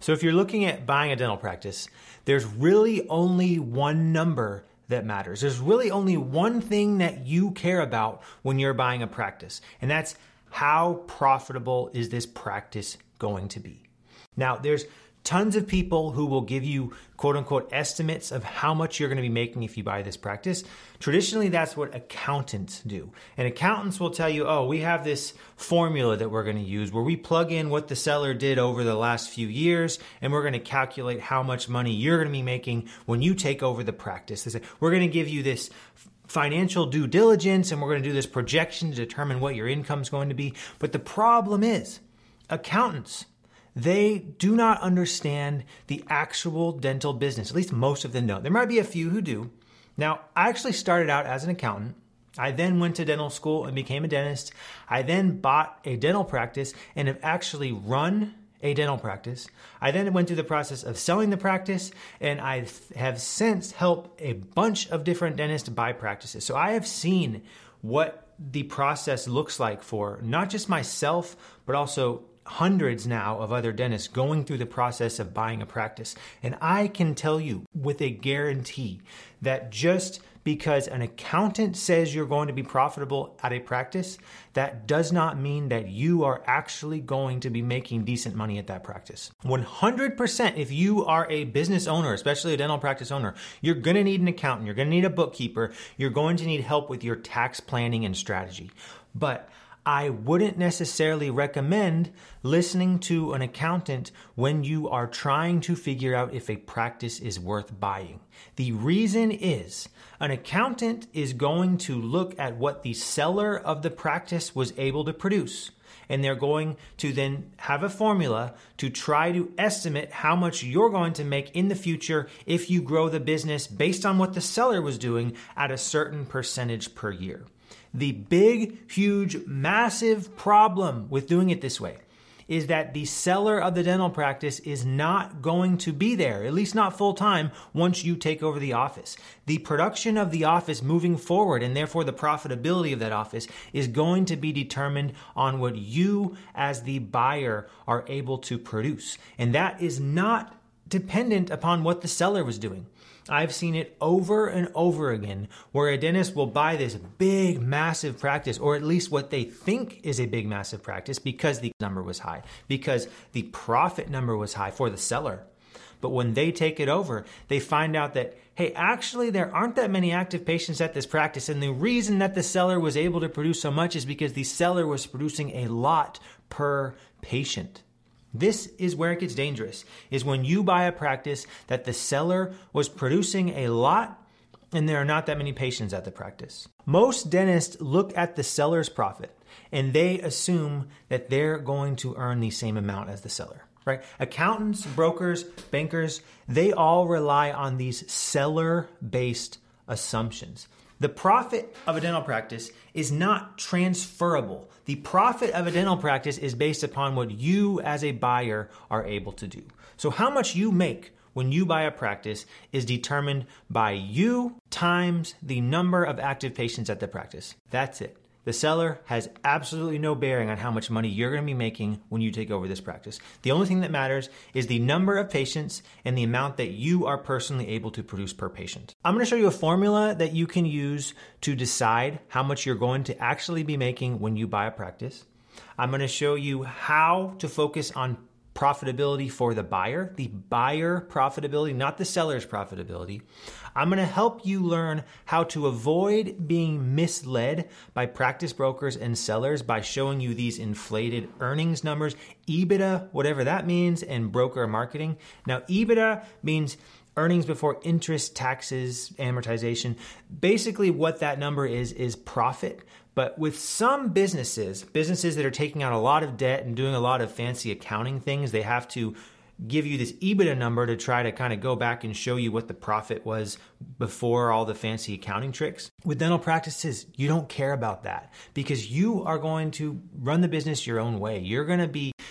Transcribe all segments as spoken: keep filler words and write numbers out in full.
So if you're looking at buying a dental practice, there's really only one number that matters. There's really only one thing that you care about when you're buying a practice, and that's how profitable is this practice going to be? Now, there's tons of people who will give you quote unquote estimates of how much you're going to be making if you buy this practice. Traditionally, that's what accountants do. And accountants will tell you, oh, we have this formula that we're going to use where we plug in what the seller did over the last few years, and we're going to calculate how much money you're going to be making when you take over the practice. They say, we're going to give you this financial due diligence, and we're going to do this projection to determine what your income is going to be. But the problem is, accountants, they do not understand the actual dental business. At least most of them don't. There might be a few who do. Now, I actually started out as an accountant. I then went to dental school and became a dentist. I then bought a dental practice and have actually run a dental practice. I then went through the process of selling the practice, and I have since helped a bunch of different dentists buy practices. So I have seen what the process looks like for not just myself, but also hundreds now of other dentists going through the process of buying a practice. And I can tell you with a guarantee that just because an accountant says you're going to be profitable at a practice, that does not mean that you are actually going to be making decent money at that practice. one hundred percent if you are a business owner, especially a dental practice owner, you're going to need an accountant, you're going to need a bookkeeper, you're going to need help with your tax planning and strategy. But I wouldn't necessarily recommend listening to an accountant when you are trying to figure out if a practice is worth buying. The reason is an accountant is going to look at what the seller of the practice was able to produce, and they're going to then have a formula to try to estimate how much you're going to make in the future if you grow the business based on what the seller was doing at a certain percentage per year. The big, huge, massive problem with doing it this way is that the seller of the dental practice is not going to be there, at least not full time, once you take over the office. The production of the office moving forward, and therefore the profitability of that office, is going to be determined on what you as the buyer are able to produce. And that is not dependent upon what the seller was doing. I've seen it over and over again where a dentist will buy this big, massive practice, or at least what they think is a big, massive practice, because the number was high, because the profit number was high for the seller. But when they take it over, they find out that, hey, actually, there aren't that many active patients at this practice. And the reason that the seller was able to produce so much is because the seller was producing a lot per patient. This is where it gets dangerous, is when you buy a practice that the seller was producing a lot and there are not that many patients at the practice. Most dentists look at the seller's profit and they assume that they're going to earn the same amount as the seller, right? Accountants, brokers, bankers, they all rely on these seller-based assumptions. The profit of a dental practice is not transferable. The profit of a dental practice is based upon what you as a buyer are able to do. So how much you make when you buy a practice is determined by you times the number of active patients at the practice. That's it. The seller has absolutely no bearing on how much money you're going to be making when you take over this practice. The only thing that matters is the number of patients and the amount that you are personally able to produce per patient. I'm going to show you a formula that you can use to decide how much you're going to actually be making when you buy a practice. I'm going to show you how to focus on profitability for the buyer, the buyer profitability, not the seller's profitability. I'm going to help you learn how to avoid being misled by practice brokers and sellers by showing you these inflated earnings numbers, EBITDA, whatever that means, and broker marketing. Now, EBITDA means earnings before interest, taxes, amortization. Basically, what that number is, is profit. But with some businesses, businesses that are taking out a lot of debt and doing a lot of fancy accounting things, they have to give you this EBITDA number to try to kind of go back and show you what the profit was before all the fancy accounting tricks. With dental practices, you don't care about that because you are going to run the business your own way. You're going to be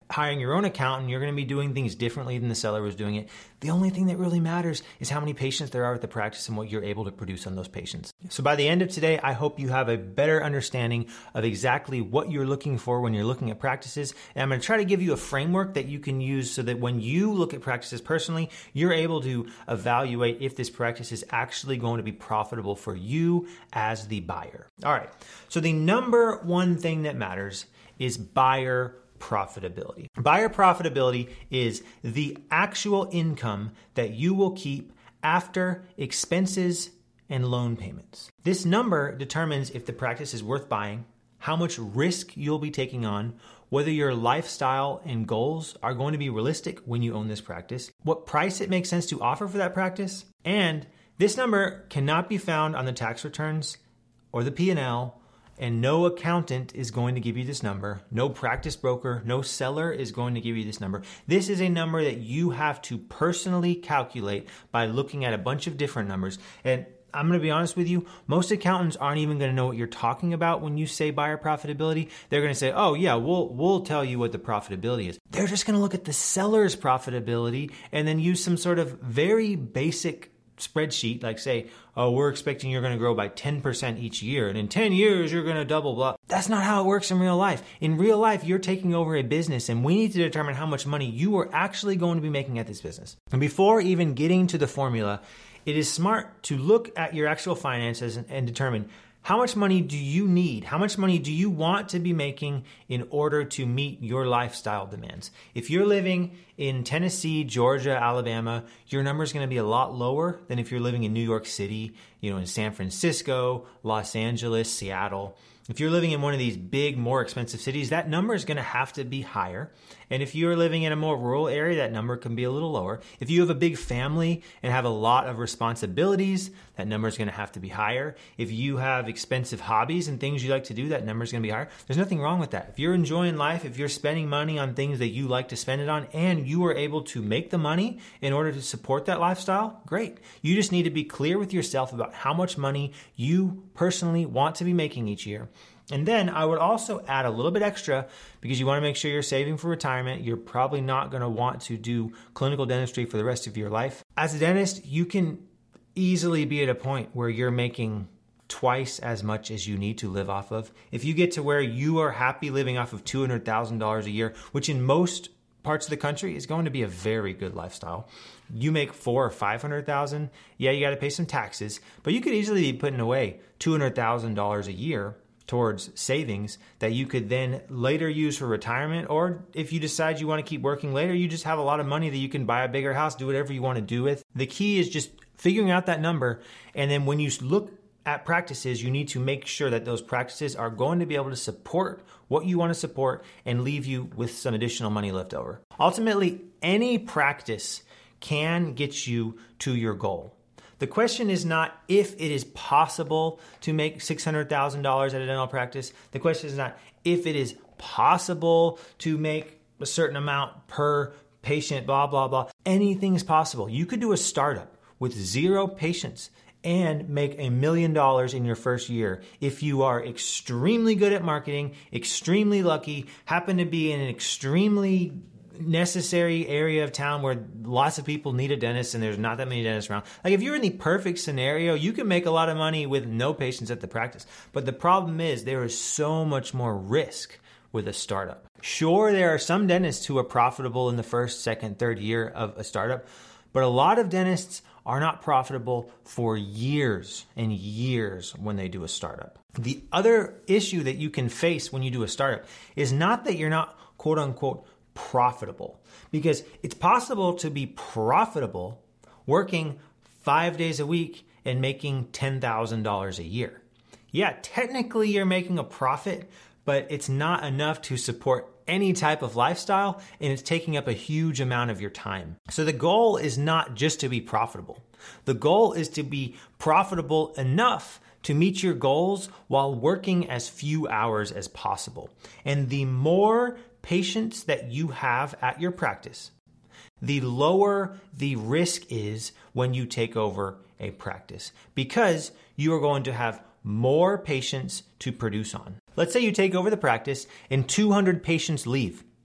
hiring your own accountant, you're going to be doing things differently than the seller was doing it. The only thing that really matters is how many patients there are at the practice and what you're able to produce on those patients. So by the end of today, I hope you have a better understanding of exactly what you're looking for when you're looking at practices. And I'm going to try to give you a framework that you can use so that when you look at practices personally, you're able to evaluate if this practice is actually going to be profitable for you as the buyer. All right. So the number one thing that matters is buyer profitability. Buyer profitability is the actual income that you will keep after expenses and loan payments. This number determines if the practice is worth buying, how much risk you'll be taking on, whether your lifestyle and goals are going to be realistic when you own this practice, what price it makes sense to offer for that practice, and this number cannot be found on the tax returns or the P and L, and no accountant is going to give you this number. No practice broker, no seller is going to give you this number. This is a number that you have to personally calculate by looking at a bunch of different numbers. And I'm going to be honest with you, most accountants aren't even going to know what you're talking about when you say buyer profitability. They're going to say, oh yeah, we'll we'll tell you what the profitability is. They're just going to look at the seller's profitability and then use some sort of very basic spreadsheet, like say, oh, we're expecting you're going to grow by ten percent each year, and in ten years, you're going to double, blah. That's not how it works in real life. In real life, you're taking over a business, and we need to determine how much money you are actually going to be making at this business. And before even getting to the formula, it is smart to look at your actual finances and, and determine how much money do you need? How much money do you want to be making in order to meet your lifestyle demands? If you're living in Tennessee, Georgia, Alabama, your number is going to be a lot lower than if you're living in New York City, you know, in San Francisco, Los Angeles, Seattle. If you're living in one of these big, more expensive cities, that number is going to have to be higher. And if you're living in a more rural area, that number can be a little lower. If you have a big family and have a lot of responsibilities, that number is going to have to be higher. If you have expensive hobbies and things you like to do, that number is going to be higher. There's nothing wrong with that. If you're enjoying life, if you're spending money on things that you like to spend it on, and you are able to make the money in order to support that lifestyle, great. You just need to be clear with yourself about how much money you personally want to be making each year. And then I would also add a little bit extra because you want to make sure you're saving for retirement. You're probably not going to want to do clinical dentistry for the rest of your life. As a dentist, you can easily be at a point where you're making twice as much as you need to live off of. If you get to where you are happy living off of two hundred thousand dollars a year, which in most parts of the country is going to be a very good lifestyle. You make four or five hundred thousand. Yeah, you got to pay some taxes, but you could easily be putting away two hundred thousand dollars a year towards savings that you could then later use for retirement. Or if you decide you want to keep working later, you just have a lot of money that you can buy a bigger house, do whatever you want to do with. The key is just figuring out that number. And then when you look at practices, you need to make sure that those practices are going to be able to support what you want to support and leave you with some additional money left over. Ultimately, any practice can get you to your goal. The question is not if it is possible to make six hundred thousand dollars at a dental practice. The question is not if it is possible to make a certain amount per patient, blah, blah, blah. Anything is possible. You could do a startup with zero patients and make a million dollars in your first year if you are extremely good at marketing, extremely lucky, happen to be in an extremely necessary area of town where lots of people need a dentist and there's not that many dentists around. Like if you're in the perfect scenario, you can make a lot of money with no patients at the practice. But the problem is there is so much more risk with a startup. Sure, there are some dentists who are profitable in the first, second, third year of a startup, but a lot of dentists are not profitable for years and years when they do a startup. The other issue that you can face when you do a startup is not that you're not quote unquote profitable, because it's possible to be profitable working five days a week and making ten thousand dollars a year. Yeah, technically you're making a profit, but it's not enough to support any type of lifestyle, and it's taking up a huge amount of your time. So the goal is not just to be profitable. The goal is to be profitable enough to meet your goals while working as few hours as possible. And the more patients that you have at your practice, the lower the risk is when you take over a practice, because you are going to have more patients to produce on. Let's say you take over the practice and two hundred patients leave.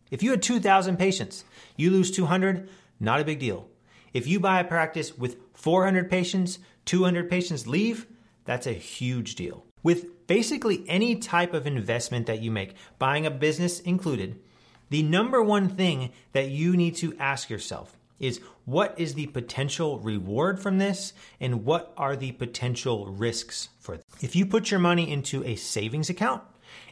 If you had two thousand patients, you lose two hundred, not a big deal. If you buy a practice with four hundred patients, two hundred patients leave, that's a huge deal. With basically any type of investment that you make, buying a business included, the number one thing that you need to ask yourself is, what is the potential reward from this and what are the potential risks for this? If you put your money into a savings account,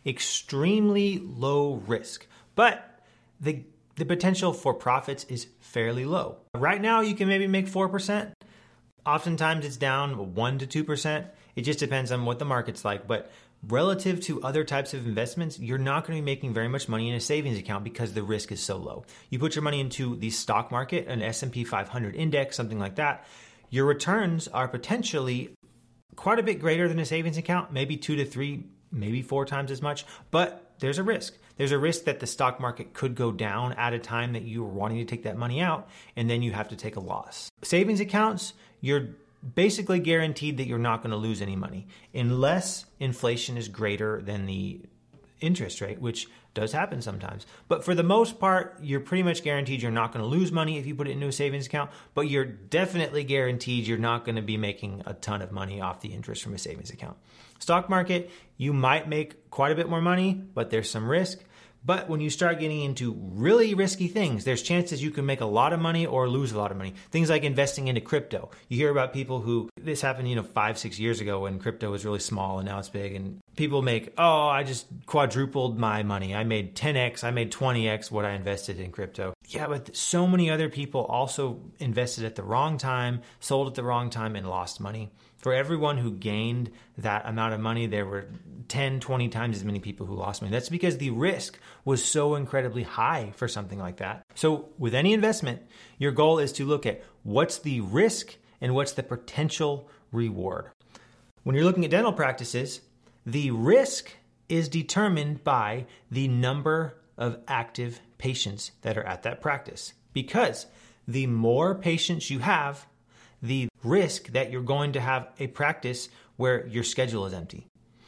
extremely low risk, but the the potential for profits is fairly low. Right now, you can maybe make four percent. Oftentimes it's down one to two percent. It just depends on what the market's like. But relative to other types of investments, you're not going to be making very much money in a savings account because the risk is so low. You put your money into the stock market, an S and P five hundred index, something like that, your returns are potentially quite a bit greater than a savings account, maybe two to three, maybe four times as much, but there's a risk. There's a risk that the stock market could go down at a time that you are wanting to take that money out, and then you have to take a loss. Savings accounts, you're basically guaranteed that you're not going to lose any money unless inflation is greater than the interest rate, which does happen sometimes. But for the most part, you're pretty much guaranteed you're not going to lose money if you put it into a savings account, but you're definitely guaranteed you're not going to be making a ton of money off the interest from a savings account. Stock market, you might make quite a bit more money, but there's some risk. But when you start getting into really risky things, there's chances you can make a lot of money or lose a lot of money. Things like investing into crypto. You hear about people who, this happened, you know, five, six years ago when crypto was really small and now it's big. And people make, oh, I just quadrupled my money. I made ten X, I made twenty X what I invested in crypto. Yeah, but so many other people also invested at the wrong time, sold at the wrong time, and lost money. For everyone who gained that amount of money, there were ten, twenty times as many people who lost money. That's because the risk was so incredibly high for something like that. So with any investment, your goal is to look at what's the risk and what's the potential reward. When you're looking at dental practices, the risk is determined by the number of active patients that are at that practice. Because the more patients you have, the risk that you're going to have a practice where your schedule is empty.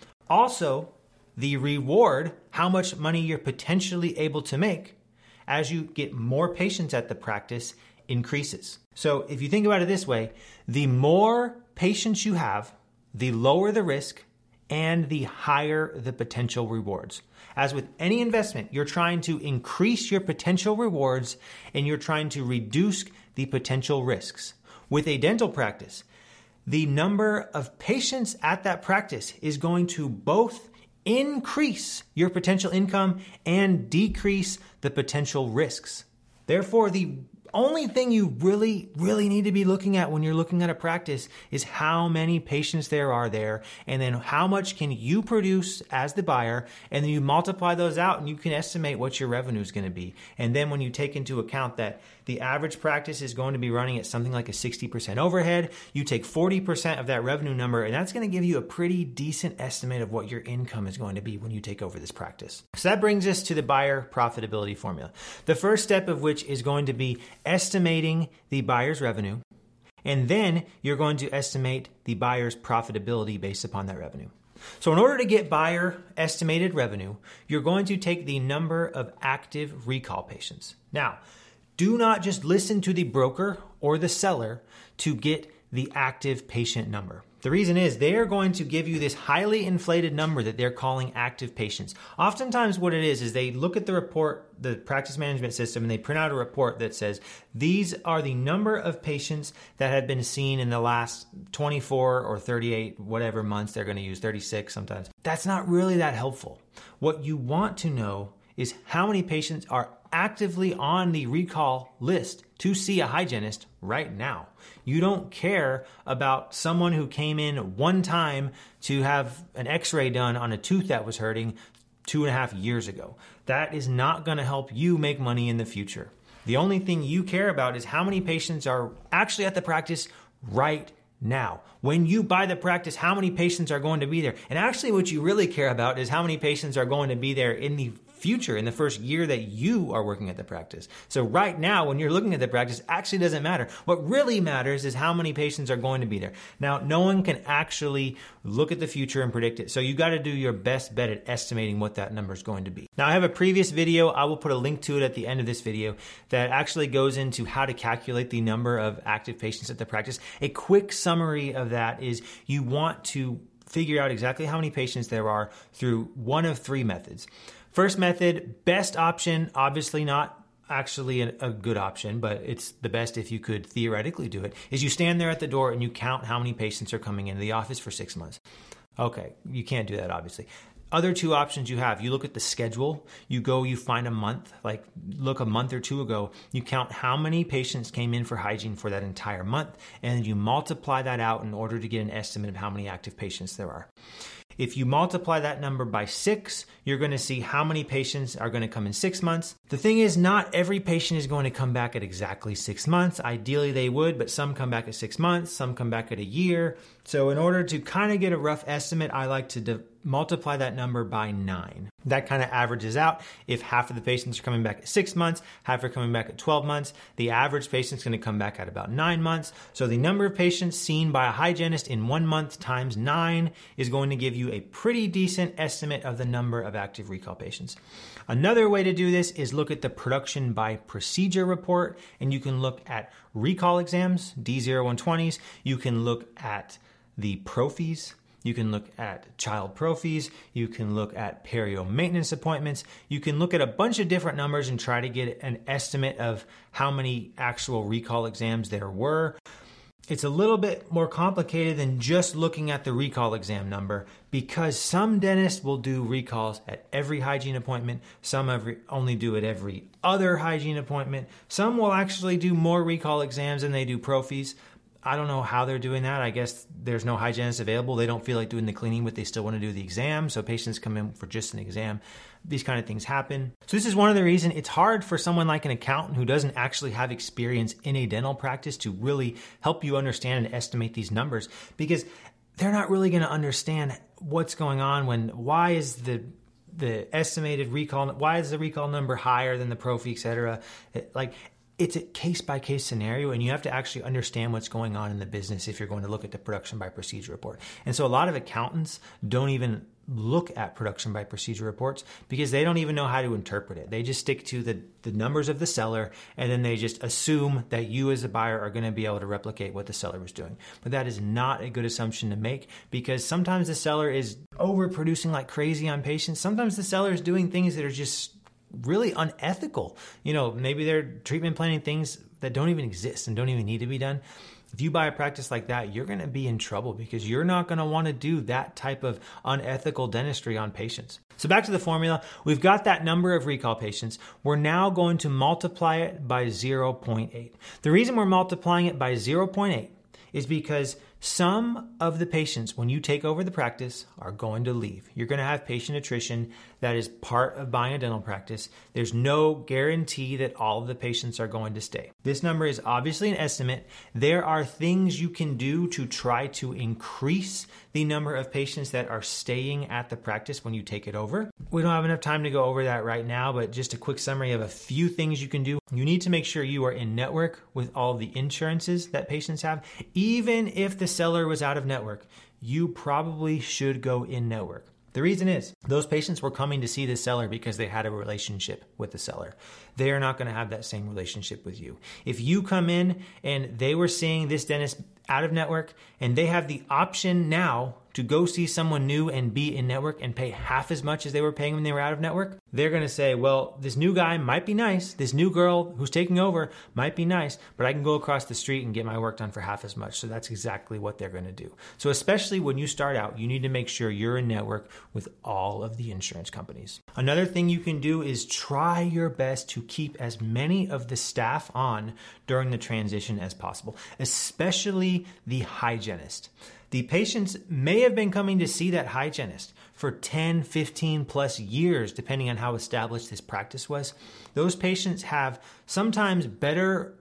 Also, the reward, how much money you're potentially able to make as you get more patients at the practice, increases. So if you think about it this way, the more patients you have, the lower the risk and the higher the potential rewards. As with any investment, you're trying to increase your potential rewards and you're trying to reduce the potential risks. With a dental practice, the number of patients at that practice is going to both increase your potential income and decrease the potential risks. Therefore, the only thing you really, really need to be looking at when you're looking at a practice is how many patients there are there, and then how much can you produce as the buyer, and then you multiply those out and you can estimate what your revenue is going to be. And then when you take into account that the average practice is going to be running at something like a sixty percent overhead, you take forty percent of that revenue number, and that's going to give you a pretty decent estimate of what your income is going to be when you take over this practice. So that brings us to the buyer profitability formula. The first step of which is going to be estimating the buyer's revenue, and then you're going to estimate the buyer's profitability based upon that revenue. So in order to get buyer estimated revenue, you're going to take the number of active recall patients. Now, do not just listen to the broker or the seller to get the active patient number. The reason is they are going to give you this highly inflated number that they're calling active patients. Oftentimes what it is, is they look at the report, the practice management system, and they print out a report that says, these are the number of patients that have been seen in the last twenty-four or thirty-eight, whatever months they're going to use, thirty-six sometimes. That's not really that helpful. What you want to know is how many patients are actively on the recall list to see a hygienist right now. You don't care about someone who came in one time to have an x-ray done on a tooth that was hurting two and a half years ago. That is not going to help you make money in the future. The only thing you care about is how many patients are actually at the practice right now. When you buy the practice, how many patients are going to be there? And actually what you really care about is how many patients are going to be there in the future, in the first year that you are working at the practice. So right now, when you're looking at the practice, actually doesn't matter. What really matters is how many patients are going to be there. Now, no one can actually look at the future and predict it. So you got to do your best bet at estimating what that number is going to be. Now, I have a previous video. I will put a link to it at the end of this video that actually goes into how to calculate the number of active patients at the practice. A quick summary of that is you want to figure out exactly how many patients there are through one of three methods. First method, best option, obviously not actually a, a good option, but it's the best if you could theoretically do it, is you stand there at the door and you count how many patients are coming into the office for six months. Okay, you can't do that, obviously. Other two options you have, you look at the schedule, you go, you find a month, like look a month or two ago, you count how many patients came in for hygiene for that entire month, and you multiply that out in order to get an estimate of how many active patients there are. If you multiply that number by six, you're going to see how many patients are going to come in six months. The thing is, not every patient is going to come back at exactly six months. Ideally, they would, but some come back at six months, some come back at a year. So in order to kind of get a rough estimate, I like to de- multiply that number by nine. That kind of averages out. If half of the patients are coming back at six months, half are coming back at twelve months, the average patient is going to come back at about nine months. So the number of patients seen by a hygienist in one month times nine is going to give you a pretty decent estimate of the number of active recall patients. Another way to do this is look at the production by procedure report, and you can look at recall exams, D zero one twenties. You can look at the prophies. You can look at child prophies. You can look at perio maintenance appointments. You can look at a bunch of different numbers and try to get an estimate of how many actual recall exams there were. It's a little bit more complicated than just looking at the recall exam number, because some dentists will do recalls at every hygiene appointment. Some every, only do it every other hygiene appointment. Some will actually do more recall exams than they do prophies. I don't know how they're doing that. I guess there's no hygienist available. They don't feel like doing the cleaning, but they still want to do the exam. So patients come in for just an exam. These kind of things happen. So this is one of the reasons it's hard for someone like an accountant who doesn't actually have experience in a dental practice to really help you understand and estimate these numbers, because they're not really going to understand what's going on when, why is the the estimated recall, why is the recall number higher than the prophy, et cetera. It, like, it's a case-by-case scenario, and you have to actually understand what's going on in the business if you're going to look at the production by procedure report. And so a lot of accountants don't even look at production by procedure reports because they don't even know how to interpret it. They just stick to the, the numbers of the seller, and then they just assume that you as a buyer are going to be able to replicate what the seller was doing. But that is not a good assumption to make, because sometimes the seller is overproducing like crazy on patients. Sometimes the seller is doing things that are just really unethical. You know, maybe they're treatment planning things that don't even exist and don't even need to be done. If you buy a practice like that, you're going to be in trouble, because you're not going to want to do that type of unethical dentistry on patients. So back to the formula, we've got that number of recall patients. We're now going to multiply it by zero point eight. The reason we're multiplying it by zero point eight is because some of the patients, when you take over the practice, are going to leave. You're going to have patient attrition. That is part of buying a dental practice. There's no guarantee that all of the patients are going to stay. This number is obviously an estimate. There are things you can do to try to increase the number of patients that are staying at the practice when you take it over. We don't have enough time to go over that right now, but just a quick summary of a few things you can do. You need to make sure you are in network with all the insurances that patients have. Even if the seller was out of network, you probably should go in network. The reason is those patients were coming to see the seller because they had a relationship with the seller. They are not going to have that same relationship with you. If you come in and they were seeing this dentist out of network and they have the option now to go see someone new and be in network and pay half as much as they were paying when they were out of network, they're going to say, well, this new guy might be nice. This new girl who's taking over might be nice, but I can go across the street and get my work done for half as much. So that's exactly what they're going to do. So especially when you start out, you need to make sure you're in network with all of the insurance companies. Another thing you can do is try your best to keep as many of the staff on during the transition as possible, especially the hygienist. The patients may have been coming to see that hygienist for ten, fifteen plus years, depending on how established this practice was. Those patients have sometimes better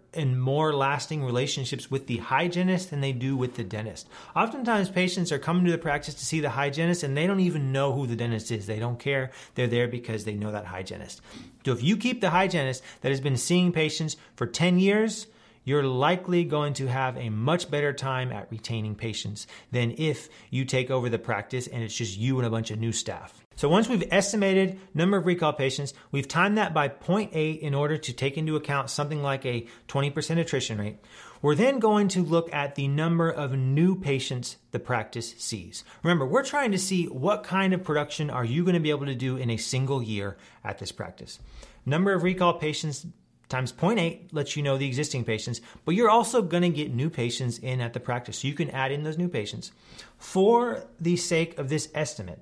and more lasting relationships with the hygienist than they do with the dentist. Oftentimes patients are coming to the practice to see the hygienist and they don't even know who the dentist is. They don't care. They're there because they know that hygienist. So if you keep the hygienist that has been seeing patients for ten years, you're likely going to have a much better time at retaining patients than if you take over the practice and it's just you and a bunch of new staff. So once we've estimated number of recall patients, we've timed that by zero point eight in order to take into account something like a twenty percent attrition rate. We're then going to look at the number of new patients the practice sees. Remember, we're trying to see what kind of production are you going to be able to do in a single year at this practice. Number of recall patients times zero point eight lets you know the existing patients, but you're also going to get new patients in at the practice. So you can add in those new patients. For the sake of this estimate,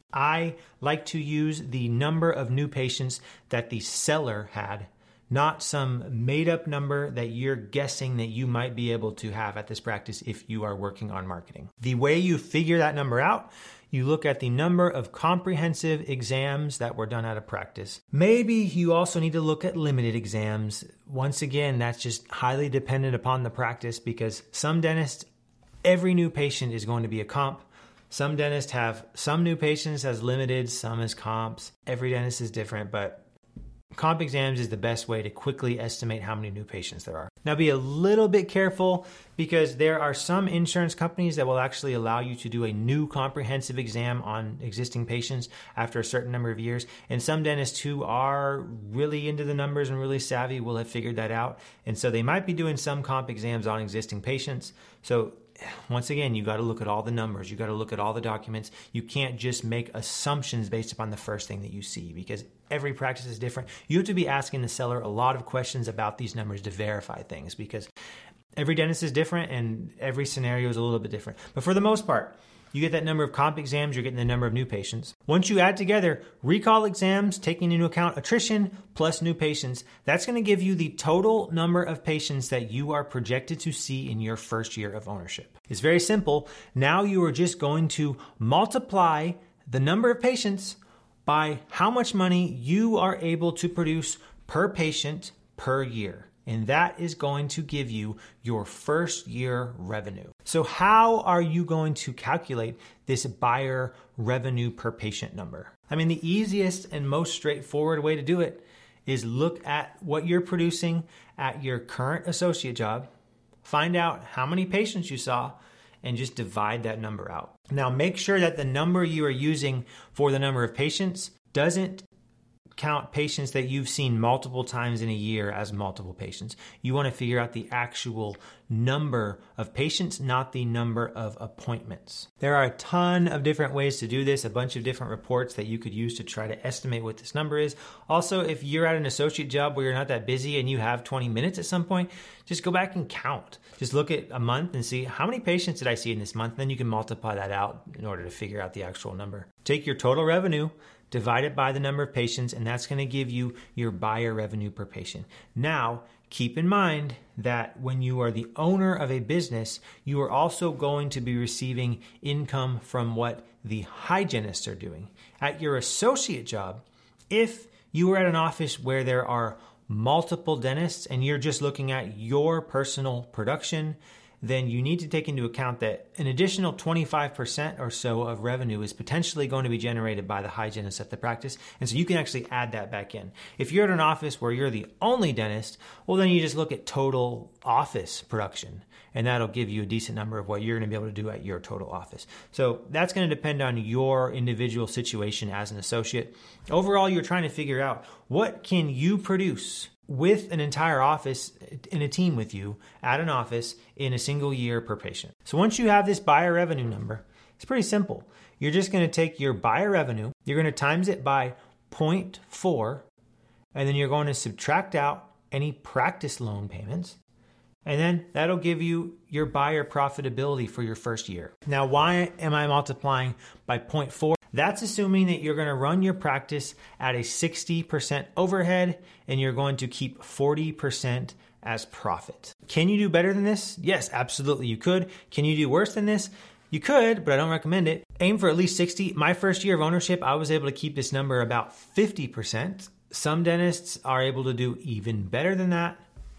I like to use the number of new patients that the seller had, not some made up number that you're guessing that you might be able to have at this practice if you are working on marketing. The way you figure that number out, you look at the number of comprehensive exams that were done at a practice. Maybe you also need to look at limited exams. Once again, that's just highly dependent upon the practice because some dentists, every new patient is going to be a comp. Some dentists have some new patients as limited, some as comps. Every dentist is different, but comp exams is the best way to quickly estimate how many new patients there are. Now be a little bit careful because there are some insurance companies that will actually allow you to do a new comprehensive exam on existing patients after a certain number of years. And some dentists who are really into the numbers and really savvy will have figured that out. And so they might be doing some comp exams on existing patients. So once again, you got to look at all the numbers. You got to look at all the documents. You can't just make assumptions based upon the first thing that you see because every practice is different. You have to be asking the seller a lot of questions about these numbers to verify things because every dentist is different and every scenario is a little bit different. But for the most part, you get that number of comp exams, you're getting the number of new patients. Once you add together recall exams, taking into account attrition plus new patients, that's going to give you the total number of patients that you are projected to see in your first year of ownership. It's very simple. Now you are just going to multiply the number of patients by how much money you are able to produce per patient per year. And that is going to give you your first year revenue. So how are you going to calculate this buyer revenue per patient number? I mean, the easiest and most straightforward way to do it is look at what you're producing at your current associate job, find out how many patients you saw, and just divide that number out. Now, make sure that the number you are using for the number of patients doesn't count patients that you've seen multiple times in a year as multiple patients. You want to figure out the actual number of patients, not the number of appointments. There are a ton of different ways to do this, a bunch of different reports that you could use to try to estimate what this number is. Also, if you're at an associate job where you're not that busy and you have twenty minutes at some point, just go back and count. Just look at a month and see how many patients did I see in this month, and then you can multiply that out in order to figure out the actual number. Take your total revenue, divide it by the number of patients, and that's going to give you your buyer revenue per patient. Now, keep in mind that when you are the owner of a business, you are also going to be receiving income from what the hygienists are doing. At your associate job, if you are at an office where there are multiple dentists and you're just looking at your personal production, then you need to take into account that an additional twenty-five percent or so of revenue is potentially going to be generated by the hygienist at the practice. And so you can actually add that back in. If you're at an office where you're the only dentist, well, then you just look at total office production, and that'll give you a decent number of what you're going to be able to do at your total office. So that's going to depend on your individual situation as an associate. Overall, you're trying to figure out what can you produce with an entire office in a team with you at an office in a single year per patient. So once you have this buyer revenue number, it's pretty simple. You're just going to take your buyer revenue, you're going to times it by zero point four, and then you're going to subtract out any practice loan payments, and then that'll give you your buyer profitability for your first year. Now, why am I multiplying by zero point four? That's assuming that you're going to run your practice at a sixty percent overhead and you're going to keep forty percent as profit. Can you do better than this? Yes, absolutely you could. Can you do worse than this? You could, but I don't recommend it. Aim for at least sixty. My first year of ownership, I was able to keep this number about fifty percent. Some dentists are able to do even better than that.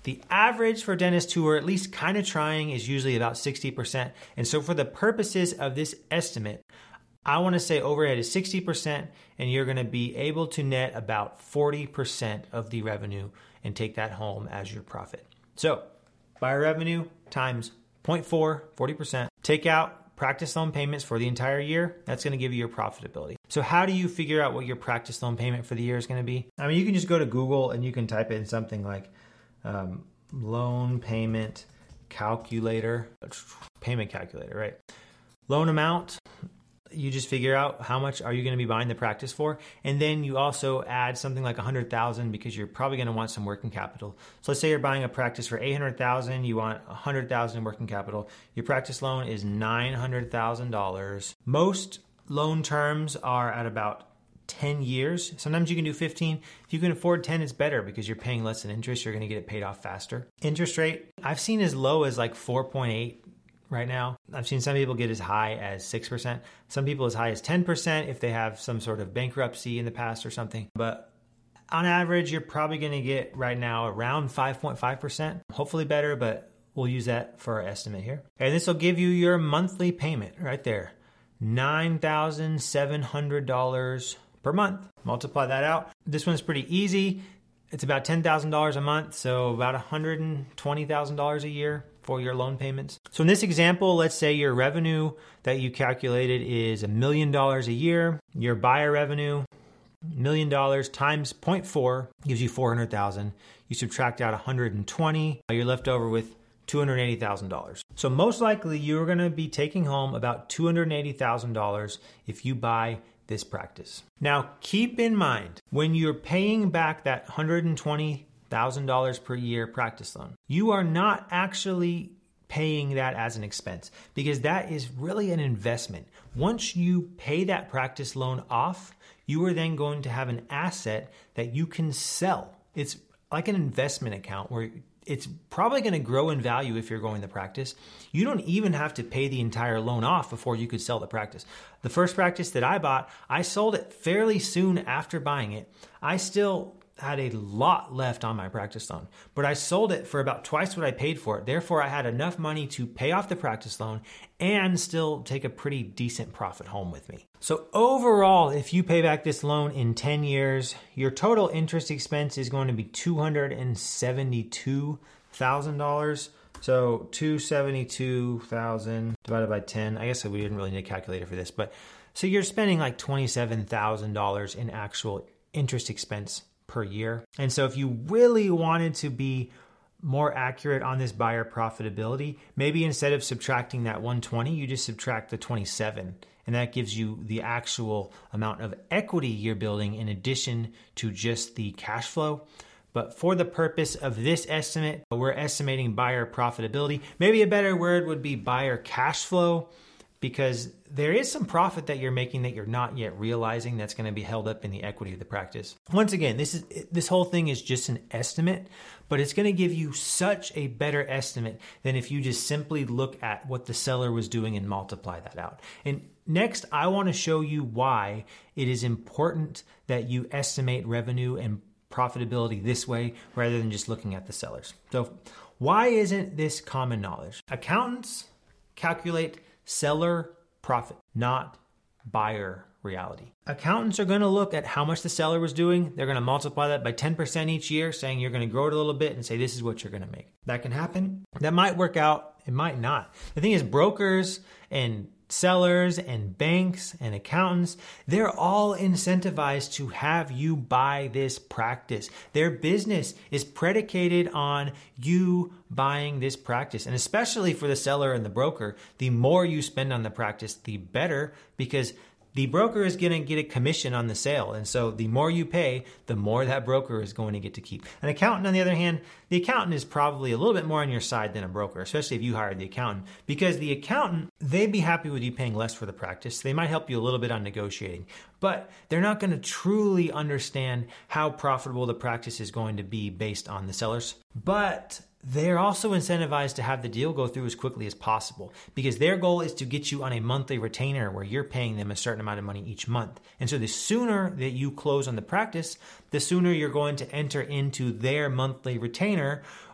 The average for dentists who are at least kind of trying is usually about sixty percent. And so for the purposes of this estimate, I want to say overhead is sixty percent, and you're going to be able to net about forty percent of the revenue and take that home as your profit. So buyer revenue times zero point four, forty percent. Take out practice loan payments for the entire year. That's going to give you your profitability. So how do you figure out what your practice loan payment for the year is going to be? I mean, you can just go to Google and you can type in something like um, loan payment calculator, payment calculator, right? Loan amount. You just figure out how much are you going to be buying the practice for. And then you also add something like one hundred thousand dollars because you're probably going to want some working capital. So let's say you're buying a practice for eight hundred thousand dollars, you want one hundred thousand dollars in working capital. Your practice loan is nine hundred thousand dollars. Most loan terms are at about ten years. Sometimes you can do fifteen. If you can afford ten, it's better because you're paying less in interest. You're going to get it paid off faster. Interest rate, I've seen as low as like four point eight. Right now. I've seen some people get as high as six percent, some people as high as ten percent if they have some sort of bankruptcy in the past or something. But on average, you're probably going to get right now around five point five percent, hopefully better, but we'll use that for our estimate here. And this will give you your monthly payment right there, nine thousand seven hundred dollars per month. Multiply that out. This one's pretty easy. It's about ten thousand dollars a month, so about one hundred twenty thousand dollars a year for your loan payments. So in this example, let's say your revenue that you calculated is a million dollars a year. Your buyer revenue, million dollars times zero point four gives you four hundred thousand dollars. You subtract out one hundred twenty, you're left over with two hundred eighty thousand dollars. So most likely you're going to be taking home about two hundred eighty thousand dollars if you buy this practice. Now, keep in mind, when you're paying back that one hundred twenty thousand dollars per year practice loan, you are not actually paying that as an expense because that is really an investment. Once you pay that practice loan off, you are then going to have an asset that you can sell. It's like an investment account where it's probably going to grow in value if you're going to practice. You don't even have to pay the entire loan off before you could sell the practice. The first practice that I bought, I sold it fairly soon after buying it. I still had a lot left on my practice loan, but I sold it for about twice what I paid for it. Therefore, I had enough money to pay off the practice loan and still take a pretty decent profit home with me. So overall, if you pay back this loan in ten years, your total interest expense is going to be two hundred seventy-two thousand dollars. So two hundred seventy-two thousand divided by ten. I guess we didn't really need a calculator for this, but so you're spending like twenty-seven thousand dollars in actual interest expense per year. And so if you really wanted to be more accurate on this buyer profitability, maybe instead of subtracting that one hundred twenty, you just subtract the twenty-seven. And that gives you the actual amount of equity you're building in addition to just the cash flow. But for the purpose of this estimate, we're estimating buyer profitability. Maybe a better word would be buyer cash flow, because there is some profit that you're making that you're not yet realizing that's going to be held up in the equity of the practice. Once again, this is this whole thing is just an estimate, but it's going to give you such a better estimate than if you just simply look at what the seller was doing and multiply that out. And next, I want to show you why it is important that you estimate revenue and profitability this way rather than just looking at the sellers. So why isn't this common knowledge? Accountants calculate seller profit, not buyer reality. Accountants are going to look at how much the seller was doing. They're going to multiply that by ten percent each year, saying you're going to grow it a little bit and say this is what you're going to make. That can happen. That might work out. It might not. The thing is, brokers and sellers and banks and accountants, they're all incentivized to have you buy this practice. Their business is predicated on you buying this practice. And especially for the seller and the broker, the more you spend on the practice, the better, because the broker is going to get a commission on the sale. And so the more you pay, the more that broker is going to get to keep. An accountant, on the other hand, the accountant is probably a little bit more on your side than a broker, especially if you hired the accountant, because the accountant, they'd be happy with you paying less for the practice. They might help you a little bit on negotiating, but they're not going to truly understand how profitable the practice is going to be based on the sellers. But they're also incentivized to have the deal go through as quickly as possible, because their goal is to get you on a monthly retainer where you're paying them a certain amount of money each month. And so the sooner that you close on the practice, the sooner you're going to enter into their monthly retainer,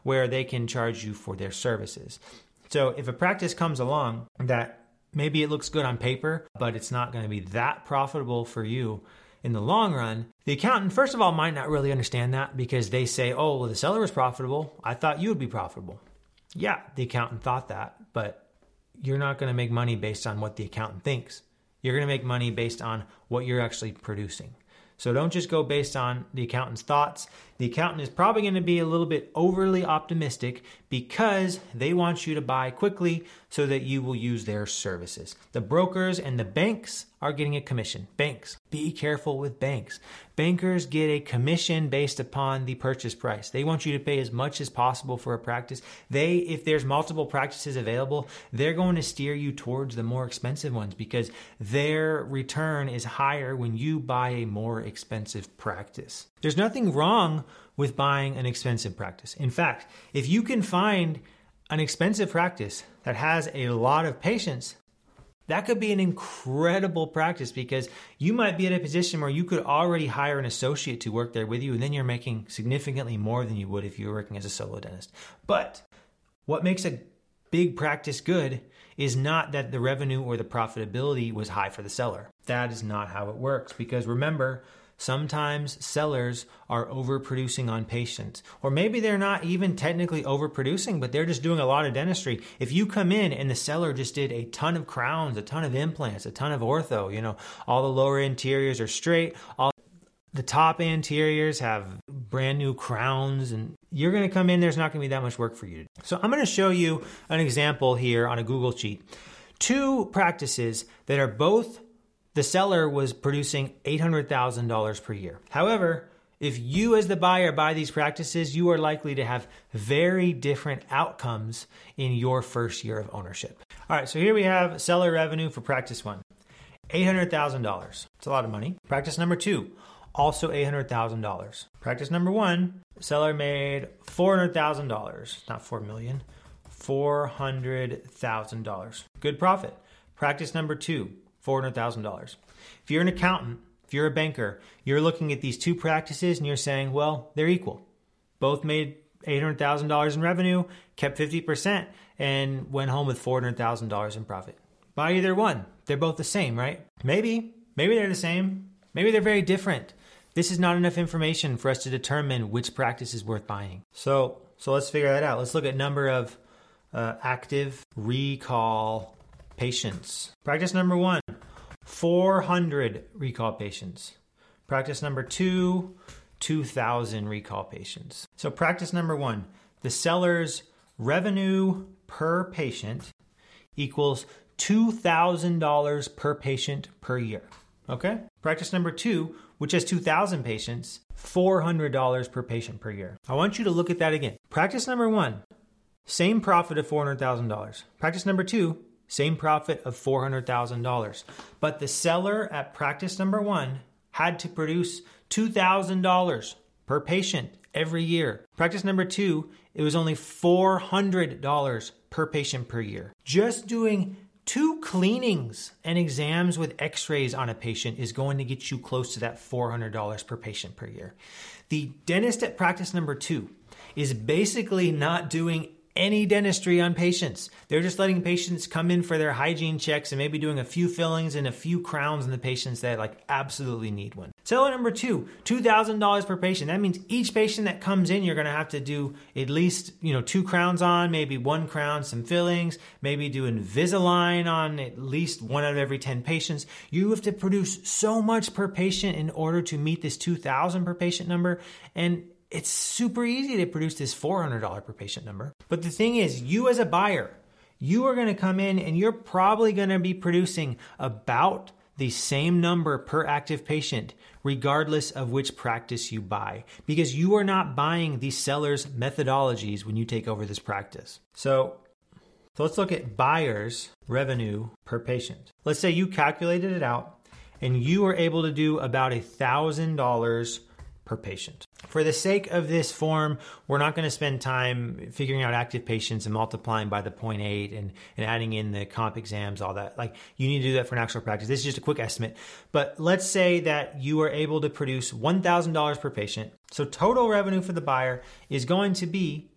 where they can charge you for their services. So if a practice comes along that maybe it looks good on paper, but it's not going to be that profitable for you in the long run, the accountant, first of all, might not really understand that because they say, oh, well, the seller was profitable. I thought you would be profitable. Yeah, the accountant thought that, but you're not going to make money based on what the accountant thinks. You're going to make money based on what you're actually producing. So don't just go based on the accountant's thoughts. The accountant is probably going to be a little bit overly optimistic because they want you to buy quickly so that you will use their services. The brokers and the banks are getting a commission. Banks, be careful with banks. Bankers get a commission based upon the purchase price. They want you to pay as much as possible for a practice. They, if there's multiple practices available, they're going to steer you towards the more expensive ones because their return is higher when you buy a more expensive practice. There's nothing wrong with buying an expensive practice. In fact, if you can find an expensive practice that has a lot of patients, that could be an incredible practice because you might be at a position where you could already hire an associate to work there with you, and then you're making significantly more than you would if you were working as a solo dentist. But what makes a big practice good is not that the revenue or the profitability was high for the seller. That is not how it works because remember, sometimes sellers are overproducing on patients, or maybe they're not even technically overproducing, but they're just doing a lot of dentistry. If you come in and the seller just did a ton of crowns, a ton of implants, a ton of ortho, you know, all the lower anteriors are straight, all the top anteriors have brand new crowns, and you're going to come in, there's not going to be that much work for you to do. So I'm going to show you an example here on a Google Sheet. Two practices that are both the seller was producing eight hundred thousand dollars per year. However, if you as the buyer buy these practices, you are likely to have very different outcomes in your first year of ownership. All right, so here we have seller revenue for practice one, eight hundred thousand dollars. It's a lot of money. Practice number two, also eight hundred thousand dollars. Practice number one, seller made four hundred thousand dollars, not four million dollars, four hundred thousand dollars. Good profit. Practice number two, four hundred thousand dollars. If you're an accountant, if you're a banker, you're looking at these two practices and you're saying, well, they're equal. Both made eight hundred thousand dollars in revenue, kept fifty percent, and went home with four hundred thousand dollars in profit. Buy either one. They're both the same, right? Maybe. Maybe they're the same. Maybe they're very different. This is not enough information for us to determine which practice is worth buying. So, so let's figure that out. Let's look at number of uh, active recall patients. Practice number one, four hundred recall patients. Practice number two, two thousand recall patients. So practice number one, the seller's revenue per patient equals two thousand dollars per patient per year. Okay? Practice number two, which has two thousand patients, four hundred dollars per patient per year. I want you to look at that again. Practice number one, same profit of four hundred thousand dollars. Practice number two, same profit of four hundred thousand dollars. But the seller at practice number one had to produce two thousand dollars per patient every year. Practice number two, it was only four hundred dollars per patient per year. Just doing two cleanings and exams with x-rays on a patient is going to get you close to that four hundred dollars per patient per year. The dentist at practice number two is basically not doing any dentistry on patients. They're just letting patients come in for their hygiene checks and maybe doing a few fillings and a few crowns in the patients that like absolutely need one. Seller number two, two thousand dollars per patient. That means each patient that comes in, you're going to have to do at least, you know, two crowns on, maybe one crown, some fillings, maybe do Invisalign on at least one out of every ten patients. You have to produce so much per patient in order to meet this two thousand per patient number. And it's super easy to produce this four hundred dollars per patient number. But the thing is, you as a buyer, you are going to come in and you're probably going to be producing about the same number per active patient, regardless of which practice you buy, because you are not buying the seller's methodologies when you take over this practice. So, so let's look at buyer's revenue per patient. Let's say you calculated it out and you are able to do about one thousand dollars per patient. For the sake of this form, we're not going to spend time figuring out active patients and multiplying by the zero point eight and, and adding in the comp exams, all that. Like, you need to do that for an actual practice. This is just a quick estimate. But let's say that you are able to produce one thousand dollars per patient. So total revenue for the buyer is going to be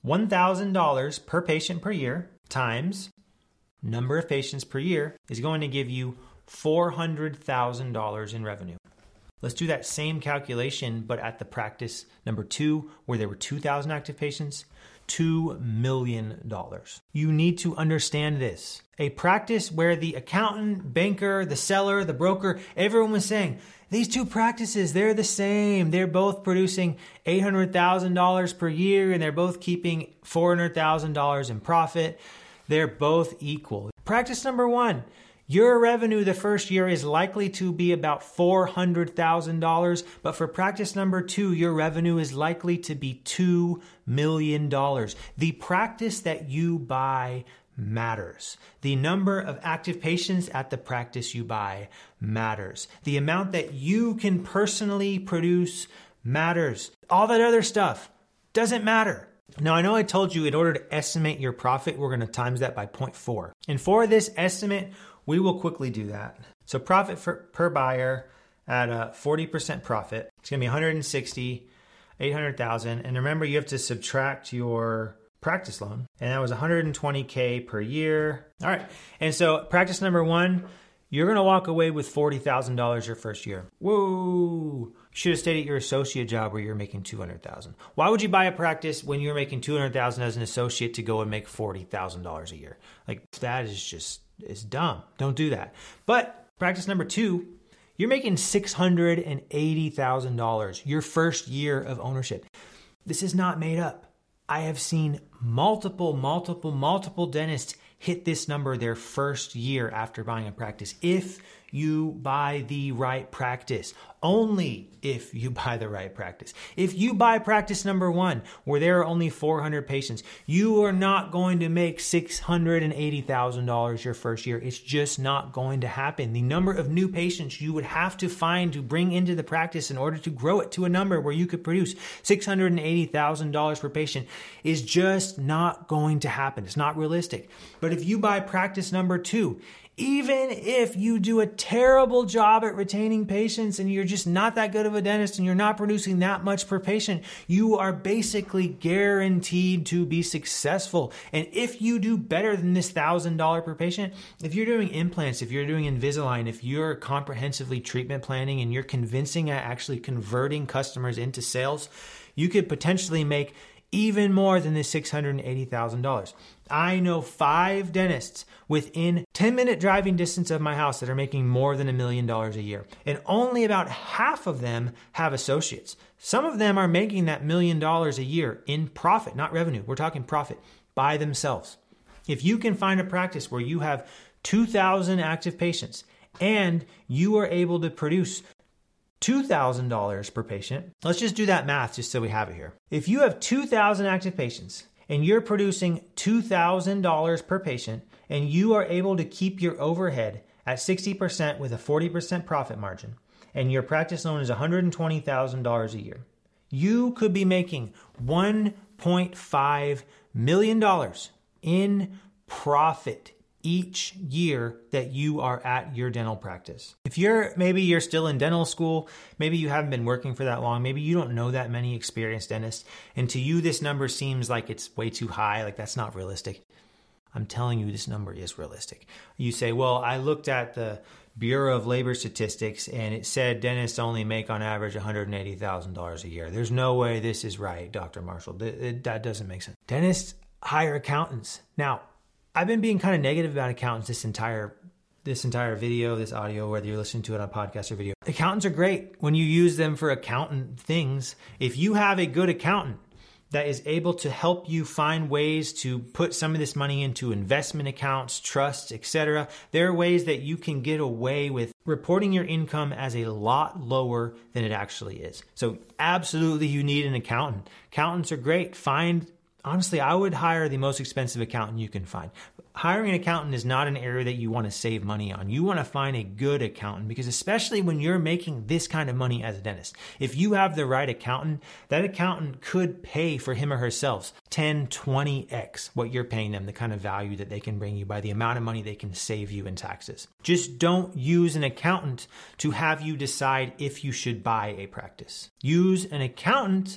one thousand dollars per patient per year times number of patients per year is going to give you four hundred thousand dollars in revenue. Let's do that same calculation, but at the practice number two, where there were two thousand active patients, two million dollars. You need to understand this. A practice where the accountant, banker, the seller, the broker, everyone was saying, these two practices, they're the same. They're both producing eight hundred thousand dollars per year, and they're both keeping four hundred thousand dollars in profit. They're both equal. Practice number one, your revenue the first year is likely to be about four hundred thousand dollars, but for practice number two, your revenue is likely to be two million dollars. The practice that you buy matters. The number of active patients at the practice you buy matters. The amount that you can personally produce matters. All that other stuff doesn't matter. Now, I know I told you in order to estimate your profit, we're going to times that by zero point four. And for this estimate, we will quickly do that. So profit for, per buyer at a forty percent profit, it's going to be one hundred sixty, eight hundred thousand. And remember, you have to subtract your practice loan. And that was one hundred twenty K per year. All right. And so practice number one, you're going to walk away with forty thousand dollars your first year. Whoa. You should have stayed at your associate job where you're making two hundred thousand dollars. Why would you buy a practice when you're making two hundred thousand dollars as an associate to go and make forty thousand dollars a year? Like, that is just, it's dumb. Don't do that. But practice number two, you're making six hundred eighty thousand dollars your first year of ownership. This is not made up. I have seen multiple, multiple, multiple dentists hit this number their first year after buying a practice. If you buy the right practice, only if you buy the right practice. If you buy practice number one, where there are only four hundred patients, you are not going to make six hundred eighty thousand dollars your first year. It's just not going to happen. The number of new patients you would have to find to bring into the practice in order to grow it to a number where you could produce six hundred eighty thousand dollars per patient is just not going to happen. It's not realistic. But if you buy practice number two, even if you do a terrible job at retaining patients and you're just not that good of a dentist and you're not producing that much per patient, you are basically guaranteed to be successful. And if you do better than this one thousand dollars per patient, if you're doing implants, if you're doing Invisalign, if you're comprehensively treatment planning and you're convincing at actually converting customers into sales, you could potentially make even more than this six hundred eighty thousand dollars. I know five dentists within ten minute driving distance of my house that are making more than a million dollars a year. And only about half of them have associates. Some of them are making that million dollars a year in profit, not revenue. We're talking profit by themselves. If you can find a practice where you have two thousand active patients and you are able to produce two thousand dollars per patient. Let's just do that math just so we have it here. If you have two thousand active patients and you're producing two thousand dollars per patient and you are able to keep your overhead at sixty percent with a forty percent profit margin and your practice loan is one hundred twenty thousand dollars a year, you could be making one point five million dollars in profit each year that you are at your dental practice. If you're, maybe you're still in dental school, maybe you haven't been working for that long, maybe you don't know that many experienced dentists, and to you this number seems like it's way too high, like that's not realistic. I'm telling you this number is realistic. You say, well, I looked at the Bureau of Labor Statistics and it said dentists only make on average one hundred eighty thousand dollars a year. There's no way this is right, Doctor Marshall. That doesn't make sense. Dentists hire accountants. Now, I've been being kind of negative about accountants this entire this entire video, this audio, whether you're listening to it on podcast or video. Accountants are great when you use them for accountant things. If you have a good accountant that is able to help you find ways to put some of this money into investment accounts, trusts, et cetera, there are ways that you can get away with reporting your income as a lot lower than it actually is. So absolutely you need an accountant. Accountants are great. Find Honestly, I would hire the most expensive accountant you can find. Hiring an accountant is not an area that you want to save money on. You want to find a good accountant because especially when you're making this kind of money as a dentist, if you have the right accountant, that accountant could pay for him or herself ten, twenty x what you're paying them, the kind of value that they can bring you by the amount of money they can save you in taxes. Just don't use an accountant to have you decide if you should buy a practice. Use an accountant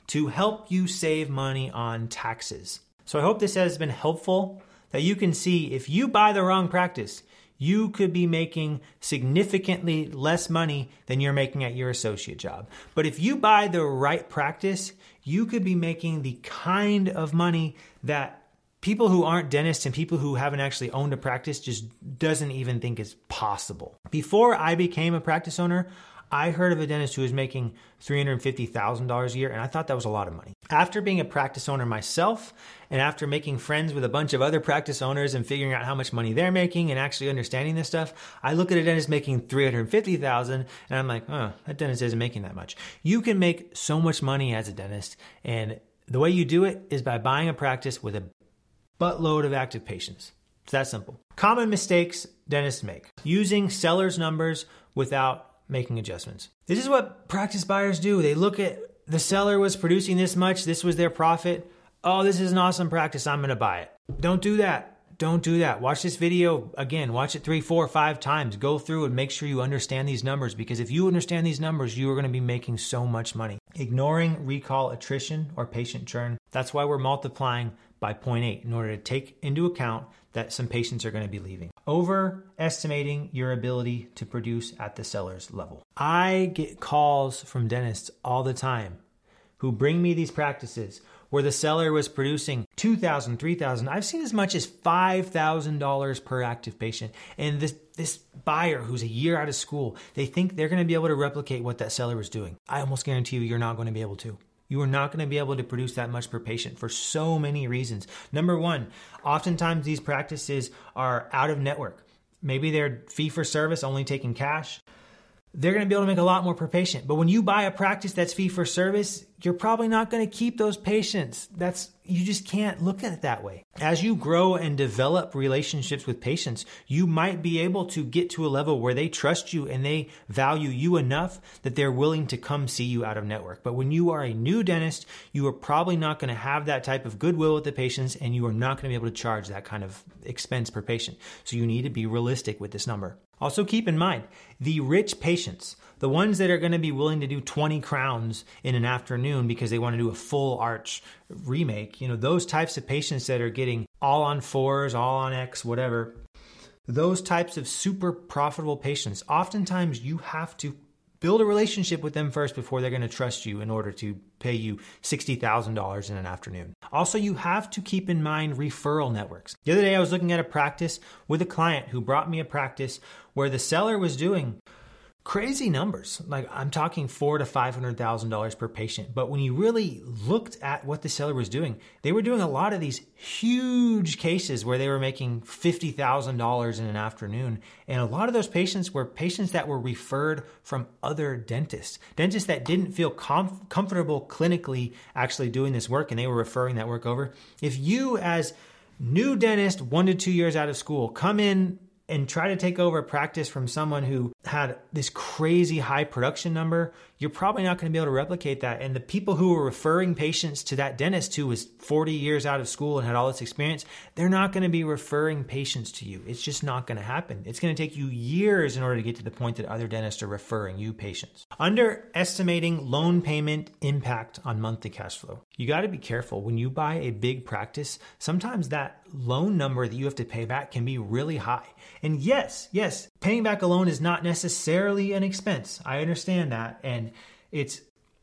to help you save money on taxes. So I hope this has been helpful, that you can see if you buy the wrong practice, you could be making significantly less money than you're making at your associate job. But if you buy the right practice, you could be making the kind of money that people who aren't dentists and people who haven't actually owned a practice just doesn't even think is possible. Before I became a practice owner, I heard of a dentist who was making three hundred fifty thousand dollars a year, and I thought that was a lot of money. After being a practice owner myself, and after making friends with a bunch of other practice owners and figuring out how much money they're making and actually understanding this stuff, I look at a dentist making three hundred fifty thousand dollars, and I'm like, oh, that dentist isn't making that much. You can make so much money as a dentist, and the way you do it is by buying a practice with a buttload of active patients. It's that simple. Common mistakes dentists make: using seller's numbers without making adjustments. This is what practice buyers do. They look at the seller was producing this much, this was their profit. Oh, this is an awesome practice, I'm gonna buy it. Don't do that. Don't do that. Watch this video again. Watch it three, four, five times. Go through and make sure you understand these numbers, because if you understand these numbers, you are gonna be making so much money. Ignoring recall attrition or patient churn. That's why we're multiplying by zero point eight in order to take into account that some patients are going to be leaving. Overestimating your ability to produce at the seller's level. I get calls from dentists all the time who bring me these practices where the seller was producing two thousand dollars, three thousand dollars. I've seen as much as five thousand dollars per active patient. And this, this buyer who's a year out of school, they think they're going to be able to replicate what that seller was doing. I almost guarantee you, you're not going to be able to. You are not going to be able to produce that much per patient for so many reasons. Number one, oftentimes these practices are out of network. Maybe they're fee for service, only taking cash. They're going to be able to make a lot more per patient. But when you buy a practice that's fee for service, you're probably not going to keep those patients. That's, you just can't look at it that way. As you grow and develop relationships with patients, you might be able to get to a level where they trust you and they value you enough that they're willing to come see you out of network. But when you are a new dentist, you are probably not going to have that type of goodwill with the patients, and you are not going to be able to charge that kind of expense per patient. So you need to be realistic with this number. Also keep in mind, the rich patients, the ones that are going to be willing to do twenty crowns in an afternoon because they want to do a full arch remake, you know, those types of patients that are getting all on fours, all on X, whatever, those types of super profitable patients, oftentimes you have to build a relationship with them first before they're going to trust you in order to pay you sixty thousand dollars in an afternoon. Also, you have to keep in mind referral networks. The other day, I was looking at a practice with a client who brought me a practice where the seller was doing crazy numbers. Like, I'm talking four to five hundred thousand dollars per patient. But when you really looked at what the seller was doing, they were doing a lot of these huge cases where they were making fifty thousand dollars in an afternoon. And a lot of those patients were patients that were referred from other dentists, dentists that didn't feel com- comfortable clinically actually doing this work, and they were referring that work over. If you, as new dentist, one to two years out of school, come in and try to take over a practice from someone who had this crazy high production number, you're probably not going to be able to replicate that. And the people who were referring patients to that dentist who was forty years out of school and had all this experience, they're not going to be referring patients to you. It's just not going to happen. It's going to take you years in order to get to the point that other dentists are referring you patients. Underestimating loan payment impact on monthly cash flow. You got to be careful. When you buy a big practice, sometimes that loan number that you have to pay back can be really high. And yes, yes, paying back a loan is not necessarily an expense. I understand that. And it's,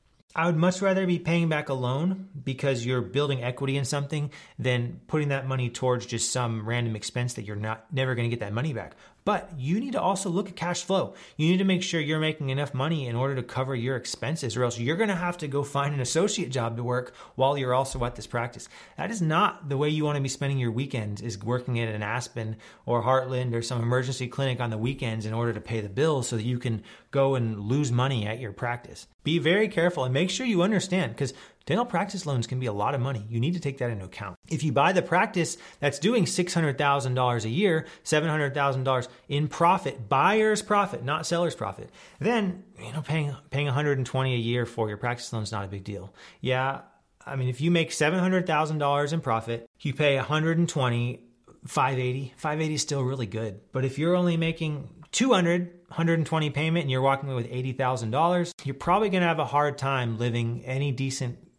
I would much rather be paying back a loan because you're building equity in something than putting that money towards just some random expense that you're not never going to get that money back. But you need to also look at cash flow. You need to make sure you're making enough money in order to cover your expenses, or else you're going to have to go find an associate job to work while you're also at this practice. That is not the way you want to be spending your weekends, is working at an Aspen or Heartland or some emergency clinic on the weekends in order to pay the bills so that you can go and lose money at your practice. Be very careful and make sure you understand, because dental practice loans can be a lot of money. You need to take that into account. If you buy the practice that's doing six hundred thousand dollars a year, seven hundred thousand dollars in profit, buyer's profit, not seller's profit, then, you know, paying paying one hundred twenty dollars a year for your practice loan is not a big deal. Yeah, I mean, if you make seven hundred thousand dollars in profit, you pay one hundred twenty dollars, five hundred eighty dollars. five hundred eighty dollars is still really good. But if you're only making two hundred dollars, one hundred twenty dollars payment and you're walking away with eighty thousand dollars, you're probably going to have a hard time living any decent